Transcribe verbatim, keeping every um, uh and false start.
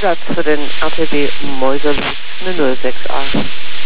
Platz für den R T B Mäuserwitz eine null sechs a.